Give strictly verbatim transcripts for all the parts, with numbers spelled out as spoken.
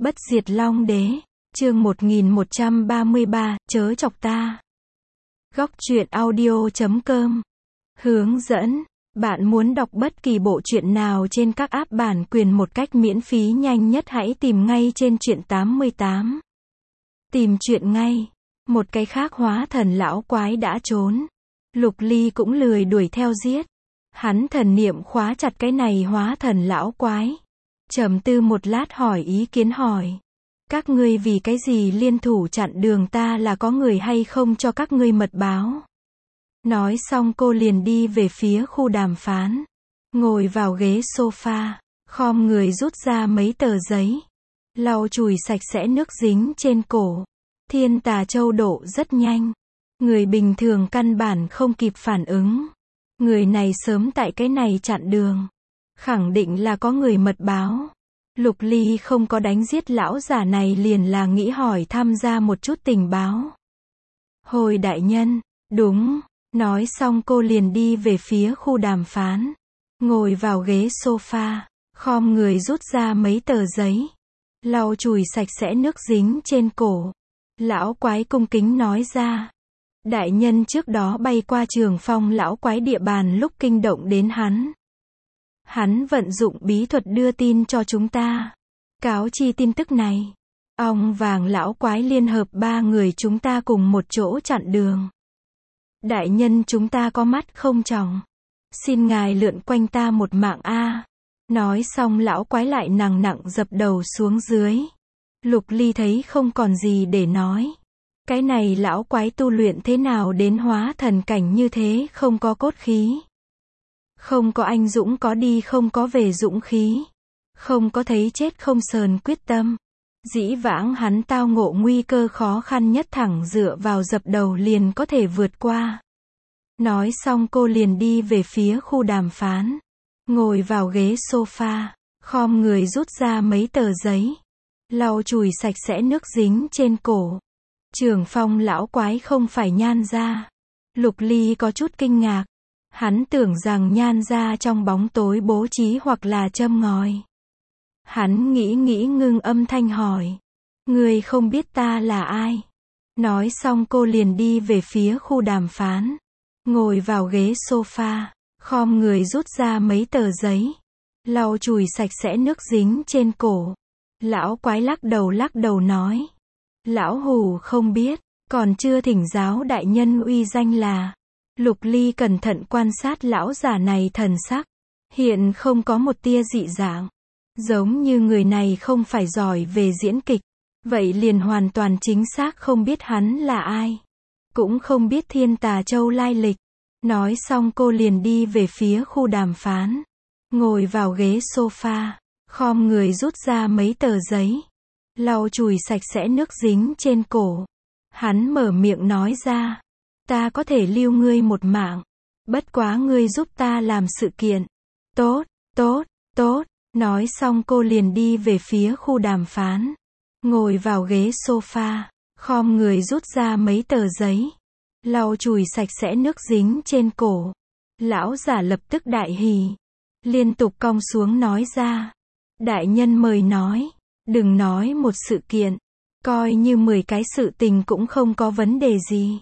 Bất diệt long đế, chương một nghìn một trăm ba mươi ba, chớ chọc ta. Góc truyện audio chấm com. Hướng dẫn, bạn muốn đọc bất kỳ bộ truyện nào trên các app bản quyền một cách miễn phí nhanh nhất hãy tìm ngay trên truyện tám mươi tám. Tìm truyện ngay. Một cái khác hóa thần lão quái đã trốn. Lục Ly cũng lười đuổi theo giết. Hắn thần niệm khóa chặt cái này hóa thần lão quái. Trầm tư một lát hỏi ý kiến hỏi. Các ngươi vì cái gì liên thủ chặn đường ta, là có người hay không cho các ngươi mật báo? Nói xong cô liền đi về phía khu đàm phán. Ngồi vào ghế sofa, khom người rút ra mấy tờ giấy. Lau chùi sạch sẽ nước dính trên cổ. Thiên Tà Châu độ rất nhanh. Người bình thường căn bản không kịp phản ứng. Người này sớm tại cái này chặn đường. Khẳng định là có người mật báo. Lục Ly không có đánh giết lão giả này liền là nghĩ hỏi thăm ra một chút tình báo. Hồi đại nhân, đúng, nói xong cô liền đi về phía khu đàm phán. Ngồi vào ghế sofa, khom người rút ra mấy tờ giấy. Lau chùi sạch sẽ nước dính trên cổ. Lão quái cung kính nói ra. Đại nhân trước đó bay qua Trường Phong lão quái địa bàn lúc kinh động đến hắn. Hắn vận dụng bí thuật đưa tin cho chúng ta. Cáo chi tin tức này. Ong vàng lão quái liên hợp ba người chúng ta cùng một chỗ chặn đường. Đại nhân chúng ta có mắt không tròng. Xin ngài lượn quanh ta một mạng a. Nói xong lão quái lại nặng nặng dập đầu xuống dưới. Lục Ly thấy không còn gì để nói. Cái này lão quái tu luyện thế nào đến hóa thần cảnh như thế, không có cốt khí. Không có anh dũng có đi không có về dũng khí. Không có thấy chết không sờn quyết tâm. Dĩ vãng hắn tao ngộ nguy cơ khó khăn nhất thẳng dựa vào dập đầu liền có thể vượt qua. Nói xong cô liền đi về phía khu đàm phán. Ngồi vào ghế sofa, khom người rút ra mấy tờ giấy. Lau chùi sạch sẽ nước dính trên cổ. Trường Phong lão quái không phải Nhan gia. Lục Ly có chút kinh ngạc. Hắn tưởng rằng Nhan gia trong bóng tối bố trí hoặc là châm ngòi. Hắn nghĩ nghĩ ngưng âm thanh hỏi. Người không biết ta là ai? Nói xong cô liền đi về phía khu đàm phán. Ngồi vào ghế sofa, khom người rút ra mấy tờ giấy. Lau chùi sạch sẽ nước dính trên cổ. Lão quái lắc đầu lắc đầu nói. Lão hù không biết, còn chưa thỉnh giáo đại nhân uy danh là. Lục Ly cẩn thận quan sát lão giả này thần sắc. Hiện không có một tia dị dạng. Giống như người này không phải giỏi về diễn kịch. Vậy liền hoàn toàn chính xác không biết hắn là ai. Cũng không biết Thiên Tà Châu lai lịch. Nói xong cô liền đi về phía khu đàm phán. Ngồi vào ghế sofa, khom người rút ra mấy tờ giấy. Lau chùi sạch sẽ nước dính trên cổ. Hắn mở miệng nói ra. Ta có thể lưu ngươi một mạng. Bất quá ngươi giúp ta làm sự kiện. Tốt, tốt, tốt. Nói xong cô liền đi về phía khu đàm phán. Ngồi vào ghế sofa, khom người rút ra mấy tờ giấy. Lau chùi sạch sẽ nước dính trên cổ. Lão giả lập tức đại hỉ. Liên tục cong xuống nói ra. Đại nhân mời nói. Đừng nói một sự kiện. Coi như mười cái sự tình cũng không có vấn đề gì.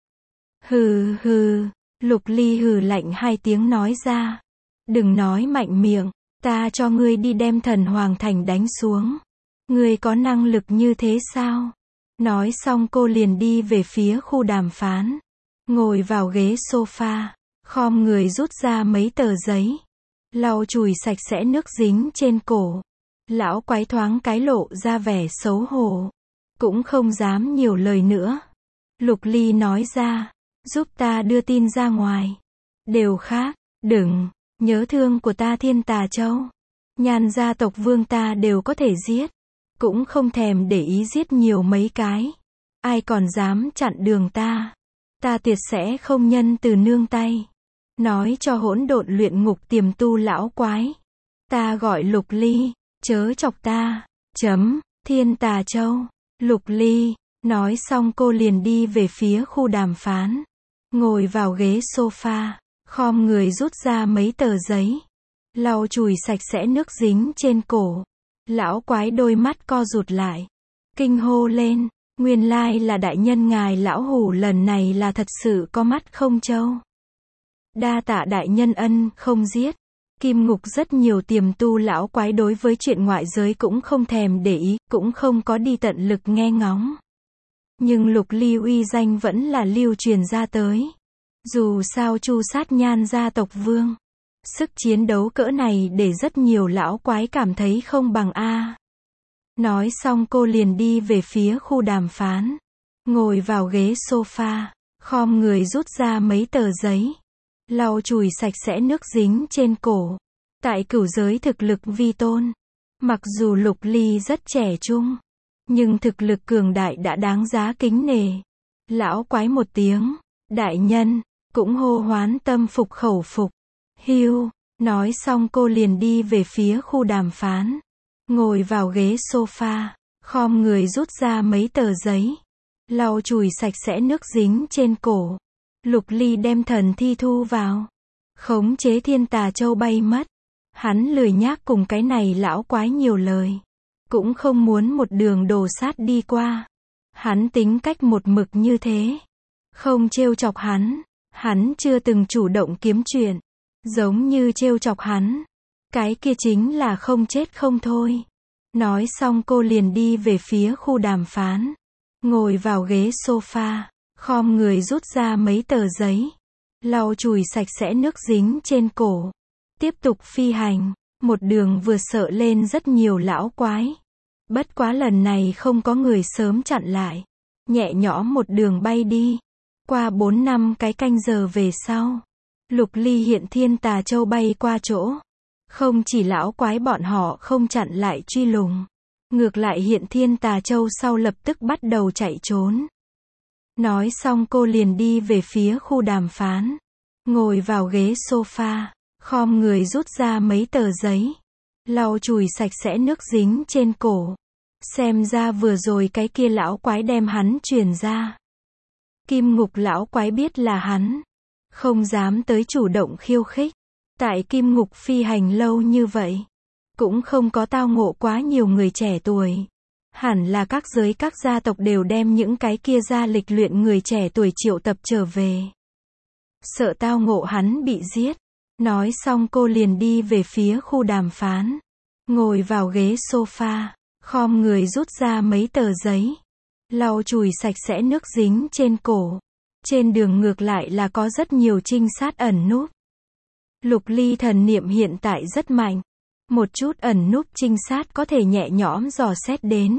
Hừ hừ. Lục Ly hừ lạnh hai tiếng nói ra. Đừng nói mạnh miệng. Ta cho ngươi đi đem Thần Hoàng Thành đánh xuống. Ngươi có năng lực như thế sao? Nói xong cô liền đi về phía khu đàm phán. Ngồi vào ghế sofa, khom người rút ra mấy tờ giấy. Lau chùi sạch sẽ nước dính trên cổ. Lão quái thoáng cái lộ ra vẻ xấu hổ. Cũng không dám nhiều lời nữa. Lục Ly nói ra. Giúp ta đưa tin ra ngoài. Đều khác, đừng. Nhớ thương của ta Thiên Tà Châu. Nhan gia tộc vương ta đều có thể giết. Cũng không thèm để ý giết nhiều mấy cái. Ai còn dám chặn đường ta. Ta tuyệt sẽ không nhân từ nương tay. Nói cho hỗn độn luyện ngục tiềm tu lão quái. Ta gọi Lục Ly. Chớ chọc ta. Chấm. Thiên Tà Châu. Lục Ly. Nói xong cô liền đi về phía khu đàm phán. Ngồi vào ghế sofa. Khom người rút ra mấy tờ giấy. Lau chùi sạch sẽ nước dính trên cổ. Lão quái đôi mắt co rụt lại. Kinh hô lên. Nguyên lai là đại nhân ngài lão hủ lần này là thật sự có mắt không trâu. Đa tạ đại nhân ân không giết. Kim ngục rất nhiều tiềm tu lão quái đối với chuyện ngoại giới cũng không thèm để ý, cũng không có đi tận lực nghe ngóng. Nhưng Lục Ly uy danh vẫn là lưu truyền ra tới. Dù sao Chu Sát Nhan gia tộc vương. Sức chiến đấu cỡ này để rất nhiều lão quái cảm thấy không bằng a. Nói xong cô liền đi về phía khu đàm phán. Ngồi vào ghế sofa, khom người rút ra mấy tờ giấy. Lau chùi sạch sẽ nước dính trên cổ. Tại cửu giới thực lực vi tôn. Mặc dù Lục Ly rất trẻ trung, nhưng thực lực cường đại đã đáng giá kính nể. Lão quái một tiếng. Đại nhân, cũng hô hoán tâm phục khẩu phục. Hiu, nói xong cô liền đi về phía khu đàm phán. Ngồi vào ghế sofa, khom người rút ra mấy tờ giấy. Lau chùi sạch sẽ nước dính trên cổ. Lục Ly đem thần thi thu vào. Khống chế thiên tà châu bay mất. Hắn lười nhác cùng cái này lão quái nhiều lời. Cũng không muốn một đường đồ sát đi qua. Hắn tính cách một mực như thế. Không trêu chọc hắn. Hắn chưa từng chủ động kiếm chuyện. Giống như trêu chọc hắn. Cái kia chính là không chết không thôi. Nói xong cô liền đi về phía khu đàm phán. Ngồi vào ghế sofa, khom người rút ra mấy tờ giấy. Lau chùi sạch sẽ nước dính trên cổ. Tiếp tục phi hành. Một đường vừa sợ lên rất nhiều lão quái. Bất quá lần này không có người sớm chặn lại. Nhẹ nhõm một đường bay đi. Qua bốn năm cái canh giờ về sau. Lục Ly hiện thiên tà châu bay qua chỗ. Không chỉ lão quái bọn họ không chặn lại truy lùng. Ngược lại hiện thiên tà châu sau lập tức bắt đầu chạy trốn. Nói xong cô liền đi về phía khu đàm phán. Ngồi vào ghế sofa, khom người rút ra mấy tờ giấy. Lau chùi sạch sẽ nước dính trên cổ. Xem ra vừa rồi cái kia lão quái đem hắn truyền ra. Kim ngục lão quái biết là hắn. Không dám tới chủ động khiêu khích. Tại kim ngục phi hành lâu như vậy. Cũng không có tao ngộ quá nhiều người trẻ tuổi. Hẳn là các giới các gia tộc đều đem những cái kia ra lịch luyện người trẻ tuổi triệu tập trở về. Sợ tao ngộ hắn bị giết. Nói xong cô liền đi về phía khu đàm phán. Ngồi vào ghế sofa, khom người rút ra mấy tờ giấy. Lau chùi sạch sẽ nước dính trên cổ. Trên đường ngược lại là có rất nhiều trinh sát ẩn núp. Lục Ly thần niệm hiện tại rất mạnh. Một chút ẩn núp trinh sát có thể nhẹ nhõm dò xét đến.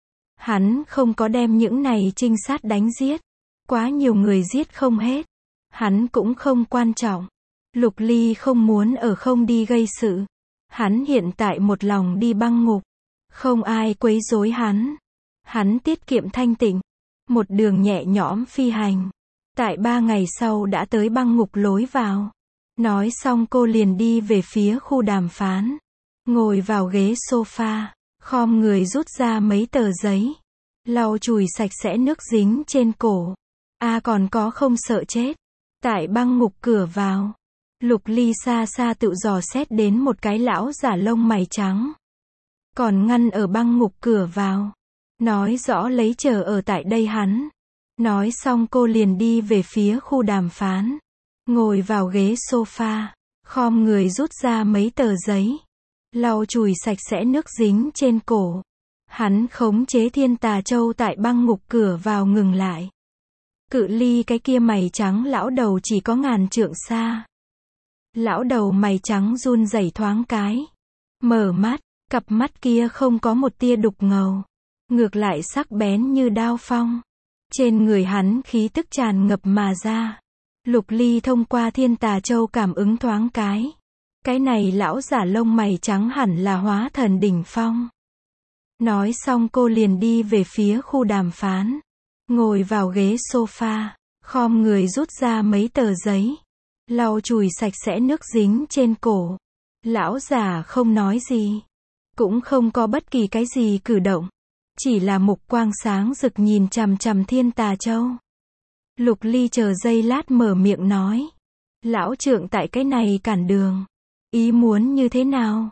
Hắn không có đem những này trinh sát đánh giết. Quá nhiều người giết không hết. Hắn cũng không quan trọng. Lục Ly không muốn ở không đi gây sự. Hắn hiện tại một lòng đi băng ngục. Không ai quấy rối hắn. Hắn tiết kiệm thanh tịnh. Một đường nhẹ nhõm phi hành. Tại ba ngày sau đã tới băng ngục lối vào. Nói xong cô liền đi về phía khu đàm phán. Ngồi vào ghế sofa, khom người rút ra mấy tờ giấy. Lau chùi sạch sẽ nước dính trên cổ. A à còn có không sợ chết. Tại băng ngục cửa vào. Lục Ly xa xa tự dò xét đến một cái lão giả lông mày trắng. Còn ngăn ở băng ngục cửa vào. Nói rõ lấy chờ ở tại đây hắn. Nói xong cô liền đi về phía khu đàm phán. Ngồi vào ghế sofa, khom người rút ra mấy tờ giấy. Lau chùi sạch sẽ nước dính trên cổ. Hắn khống chế thiên tà châu tại băng ngục cửa vào ngừng lại. Cự ly cái kia mày trắng lão đầu chỉ có ngàn trượng xa. Lão đầu mày trắng run rẩy thoáng cái. Mở mắt, cặp mắt kia không có một tia đục ngầu. Ngược lại sắc bén như đao phong. Trên người hắn khí tức tràn ngập mà ra. Lục Ly thông qua thiên tà châu cảm ứng thoáng cái. Cái này lão giả lông mày trắng hẳn là hóa thần đỉnh phong. Nói xong cô liền đi về phía khu đàm phán. Ngồi vào ghế sofa, khom người rút ra mấy tờ giấy. Lau chùi sạch sẽ nước dính trên cổ. Lão giả không nói gì. Cũng không có bất kỳ cái gì cử động. Chỉ là mục quang sáng rực nhìn chằm chằm thiên tà châu. Lục Ly chờ giây lát mở miệng nói. Lão trượng tại cái này cản đường. Ý muốn như thế nào?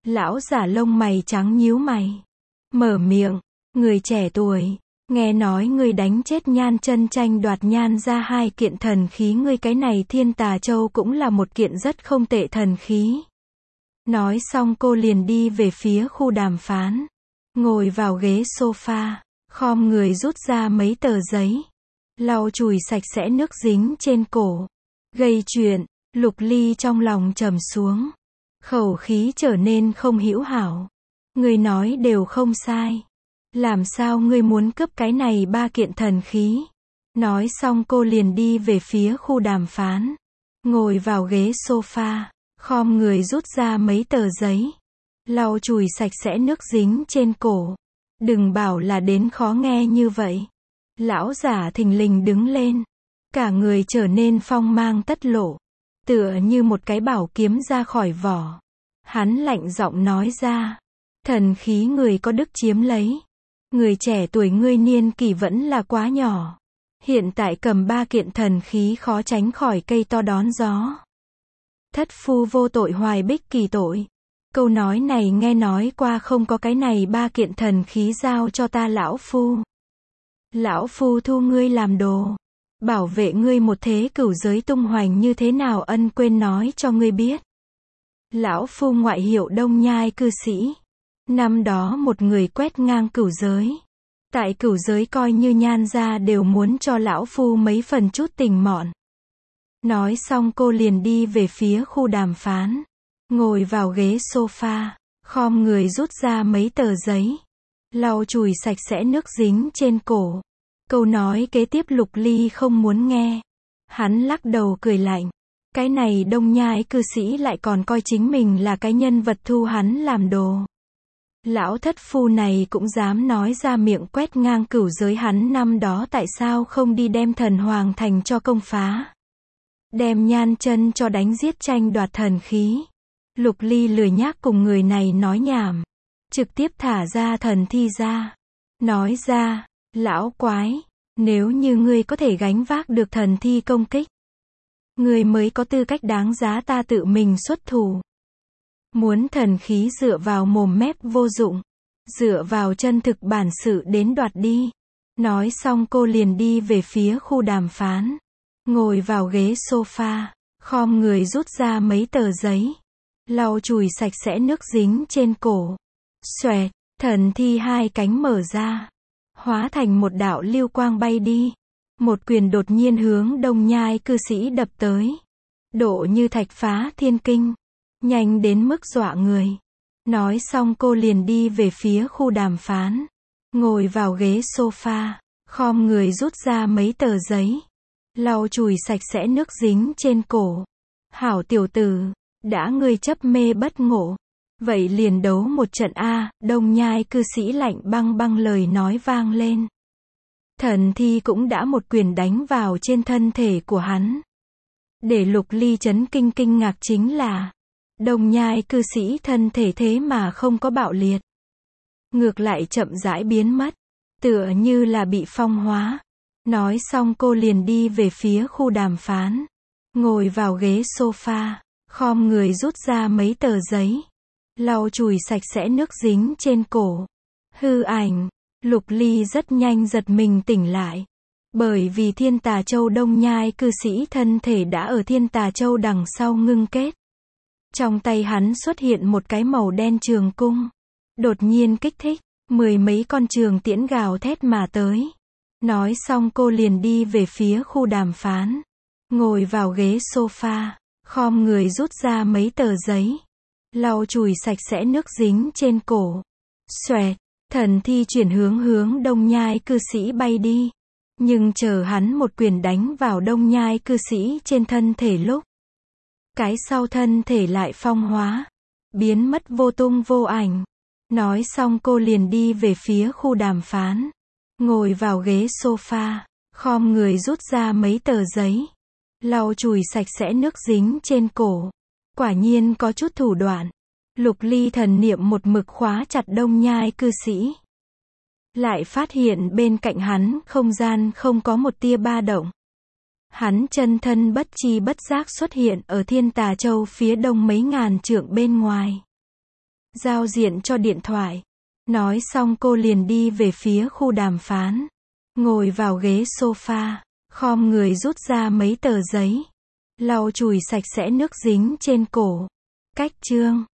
Lão giả lông mày trắng nhíu mày. Mở miệng, người trẻ tuổi, nghe nói ngươi đánh chết Nhan Chân tranh đoạt Nhan ra hai kiện thần khí, ngươi cái này Thiên Tà Châu cũng là một kiện rất không tệ thần khí. Nói xong cô liền đi về phía khu đàm phán. Ngồi vào ghế sofa, khom người rút ra mấy tờ giấy. Lau chùi sạch sẽ nước dính trên cổ. Gây chuyện, Lục Ly trong lòng trầm xuống. Khẩu khí trở nên không hữu hảo. Ngươi nói đều không sai. Làm sao ngươi muốn cướp cái này ba kiện thần khí? Nói xong cô liền đi về phía khu đàm phán. Ngồi vào ghế sofa, khom người rút ra mấy tờ giấy. Lau chùi sạch sẽ nước dính trên cổ. Đừng bảo là đến khó nghe như vậy. Lão giả thình lình đứng lên. Cả người trở nên phong mang tất lộ. Tựa như một cái bảo kiếm ra khỏi vỏ. Hắn lạnh giọng nói ra. Thần khí người có đức chiếm lấy. Người trẻ tuổi ngươi niên kỷ vẫn là quá nhỏ. Hiện tại cầm ba kiện thần khí khó tránh khỏi cây to đón gió. Thất phu vô tội hoài bích kỳ tội. Câu nói này nghe nói qua không có cái này ba kiện thần khí giao cho ta lão phu. Lão phu thu ngươi làm đồ. Bảo vệ ngươi một thế cửu giới tung hoành như thế nào ân quên nói cho ngươi biết. Lão phu ngoại hiệu Đông Nhai cư sĩ. Năm đó một người quét ngang cửu giới. Tại cửu giới coi như Nhan gia đều muốn cho lão phu mấy phần chút tình mọn. Nói xong cô liền đi về phía khu đàm phán. Ngồi vào ghế sofa, khom người rút ra mấy tờ giấy. Lau chùi sạch sẽ nước dính trên cổ. Câu nói kế tiếp Lục Ly không muốn nghe. Hắn lắc đầu cười lạnh. Cái này Đông Nhai cư sĩ lại còn coi chính mình là cái nhân vật thu hắn làm đồ. Lão thất phu này cũng dám nói ra miệng quét ngang cửu giới, hắn năm đó tại sao không đi đem Thần Hoàng Thành cho công phá. Đem Nhan Chân cho đánh giết tranh đoạt thần khí. Lục Ly lười nhác cùng người này nói nhảm. Trực tiếp thả ra thần thi ra. Nói ra, lão quái, nếu như ngươi có thể gánh vác được thần thi công kích, ngươi mới có tư cách đáng giá ta tự mình xuất thủ. Muốn thần khí dựa vào mồm mép vô dụng. Dựa vào chân thực bản sự đến đoạt đi. Nói xong cô liền đi về phía khu đàm phán. Ngồi vào ghế sofa, khom người rút ra mấy tờ giấy. Lau chùi sạch sẽ nước dính trên cổ. Xoẹt, thần thi hai cánh mở ra. Hóa thành một đạo lưu quang bay đi. Một quyền đột nhiên hướng Đông Nhai cư sĩ đập tới. Độ như thạch phá thiên kinh. Nhanh đến mức dọa người. Nói xong cô liền đi về phía khu đàm phán. Ngồi vào ghế sofa, khom người rút ra mấy tờ giấy. Lau chùi sạch sẽ nước dính trên cổ. Hảo tiểu tử, đã ngươi chấp mê bất ngộ. Vậy liền đấu một trận a. Đông Nhai cư sĩ lạnh băng băng lời nói vang lên. Thần thi cũng đã một quyền đánh vào trên thân thể của hắn. Để Lục Ly chấn kinh kinh ngạc chính là Đông Nhai cư sĩ thân thể thế mà không có bạo liệt. Ngược lại chậm rãi biến mất. Tựa như là bị phong hóa. Nói xong cô liền đi về phía khu đàm phán. Ngồi vào ghế sofa, khom người rút ra mấy tờ giấy. Lau chùi sạch sẽ nước dính trên cổ. Hư ảnh. Lục Ly rất nhanh giật mình tỉnh lại. Bởi vì Thiên Tà Châu Đông Nhai cư sĩ thân thể đã ở Thiên Tà Châu đằng sau ngưng kết. Trong tay hắn xuất hiện một cái màu đen trường cung. Đột nhiên kích thích, mười mấy con trường tiễn gào thét mà tới. Nói xong cô liền đi về phía khu đàm phán. Ngồi vào ghế sofa, khom người rút ra mấy tờ giấy. Lau chùi sạch sẽ nước dính trên cổ. Xoẹt, thần thi chuyển hướng hướng Đông Nhai cư sĩ bay đi. Nhưng chờ hắn một quyền đánh vào Đông Nhai cư sĩ trên thân thể lúc. Cái sau thân thể lại phong hóa. Biến mất vô tung vô ảnh. Nói xong cô liền đi về phía khu đàm phán. Ngồi vào ghế sofa, khom người rút ra mấy tờ giấy. Lau chùi sạch sẽ nước dính trên cổ. Quả nhiên có chút thủ đoạn. Lục Ly thần niệm một mực khóa chặt Đông Nhai cư sĩ. Lại phát hiện bên cạnh hắn không gian không có một tia ba động. Hắn chân thân bất chi bất giác xuất hiện ở Thiên Tà Châu phía đông mấy ngàn trượng bên ngoài. giao diện cho điện thoại. Nói xong cô liền đi về phía khu đàm phán. Ngồi vào ghế sofa, khom người rút ra mấy tờ giấy. Lau chùi sạch sẽ nước dính trên cổ. Cách chương